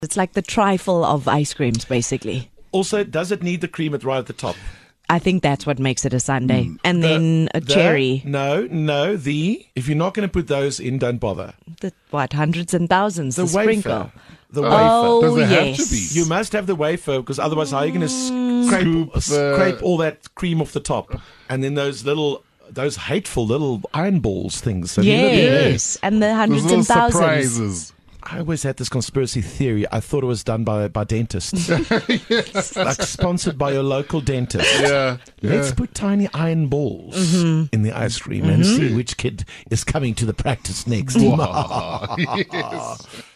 It's like the trifle of ice creams, basically. Also, does it need the cream right at the top? I think that's what makes it a sundae. And then a cherry. No. If you're not going to put those in, don't bother. Hundreds and thousands, the wafer. sprinkle. The wafer. Oh, Does it yes. have to be? You must have the wafer, because otherwise how are you going to scrape all that cream off the top? And then those hateful little iron balls things. Have you ever been there? Yes, and the hundreds Those and little thousands. surprises. I always had this conspiracy theory. I thought it was done by dentists. Like sponsored by your local dentist. Yeah. Let's put tiny iron balls in the ice cream and see which kid is coming to the practice next. Wow. Yes.